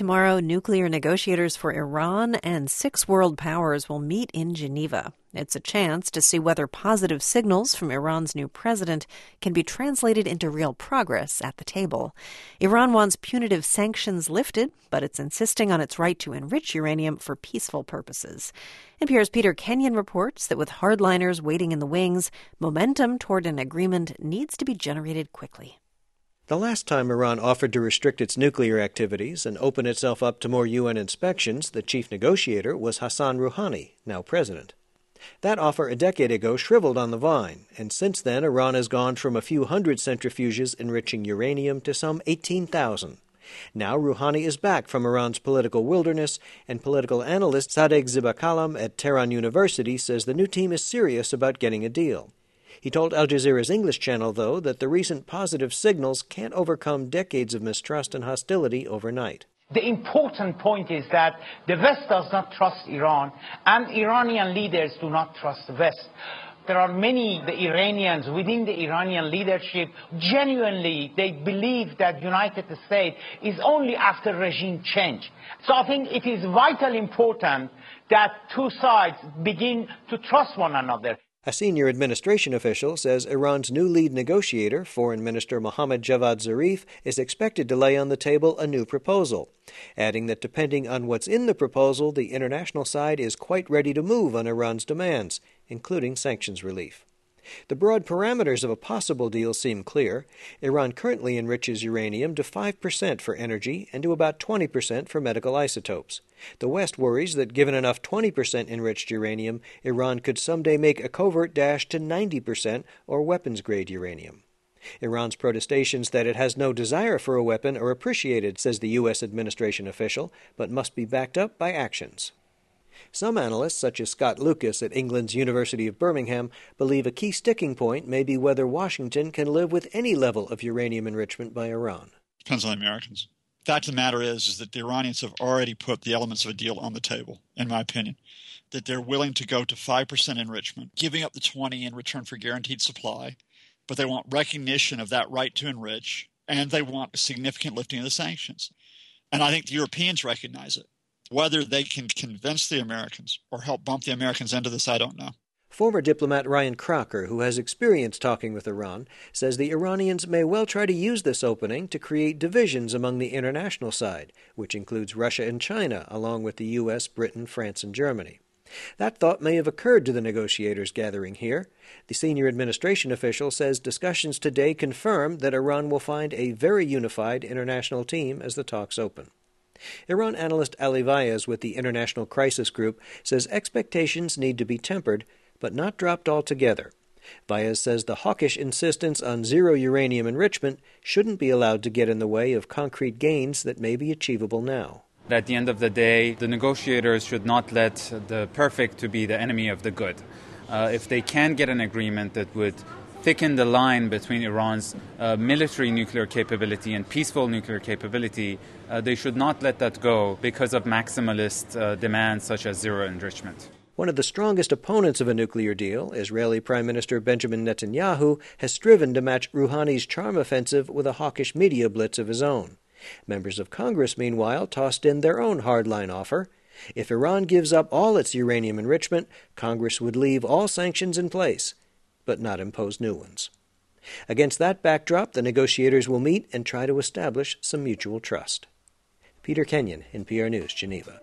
tomorrow, nuclear negotiators for Iran and 6 world powers will meet in Geneva. It's a chance to see whether positive signals from Iran's new president can be translated into real progress at the table. Iran wants punitive sanctions lifted, but it's insisting on its right to enrich uranium for peaceful purposes. NPR's Peter Kenyon reports that with hardliners waiting in the wings, momentum toward an agreement needs to be generated quickly. The last time Iran offered to restrict its nuclear activities and open itself up to more UN inspections, the chief negotiator was Hassan Rouhani, now president. That offer a decade ago shriveled on the vine, and since then Iran has gone from a few hundred centrifuges enriching uranium to some 18,000. Now Rouhani is back from Iran's political wilderness, and political analyst Sadegh Zibakalam at Tehran University says the new team is serious about getting a deal. He told Al Jazeera's English channel, though, that the recent positive signals can't overcome decades of mistrust and hostility overnight. The important point is that the West does not trust Iran, and Iranian leaders do not trust the West. There are many Iranians within the Iranian leadership, genuinely, they believe that United States is only after regime change. So I think it is vitally important that two sides begin to trust one another. A senior administration official says Iran's new lead negotiator, Foreign Minister Mohammad Javad Zarif, is expected to lay on the table a new proposal, adding that depending on what's in the proposal, the international side is quite ready to move on Iran's demands, including sanctions relief. The broad parameters of a possible deal seem clear. Iran currently enriches uranium to 5% for energy and to about 20% for medical isotopes. The West worries that given enough 20% enriched uranium, Iran could someday make a covert dash to 90% or weapons-grade uranium. Iran's protestations that it has no desire for a weapon are appreciated, says the U.S. administration official, but must be backed up by actions. Some analysts, such as Scott Lucas at England's University of Birmingham, believe a key sticking point may be whether Washington can live with any level of uranium enrichment by Iran. Depends on the Americans. The fact of the matter is that the Iranians have already put the elements of a deal on the table, in my opinion, that they're willing to go to 5% enrichment, giving up the 20% in return for guaranteed supply, but they want recognition of that right to enrich, and they want a significant lifting of the sanctions. And I think the Europeans recognize it. Whether they can convince the Americans or help bump the Americans into this, I don't know. Former diplomat Ryan Crocker, who has experience talking with Iran, says the Iranians may well try to use this opening to create divisions among the international side, which includes Russia and China, along with the U.S., Britain, France, and Germany. That thought may have occurred to the negotiators gathering here. The senior administration official says discussions today confirm that Iran will find a very unified international team as the talks open. Iran analyst Ali Vaez with the International Crisis Group says expectations need to be tempered, but not dropped altogether. Vaez says the hawkish insistence on zero uranium enrichment shouldn't be allowed to get in the way of concrete gains that may be achievable now. At the end of the day, the negotiators should not let the perfect to be the enemy of the good. If they can get an agreement that would thicken the line between Iran's military nuclear capability and peaceful nuclear capability, they should not let that go because of maximalist demands such as zero enrichment. One of the strongest opponents of a nuclear deal, Israeli Prime Minister Benjamin Netanyahu, has striven to match Rouhani's charm offensive with a hawkish media blitz of his own. Members of Congress, meanwhile, tossed in their own hardline offer. If Iran gives up all its uranium enrichment, Congress would leave all sanctions in place, but not impose new ones. Against that backdrop, the negotiators will meet and try to establish some mutual trust. Peter Kenyon, NPR News, Geneva.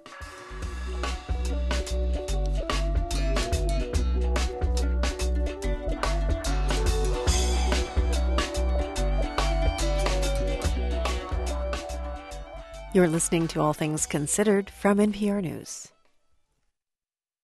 You're listening to All Things Considered from NPR News.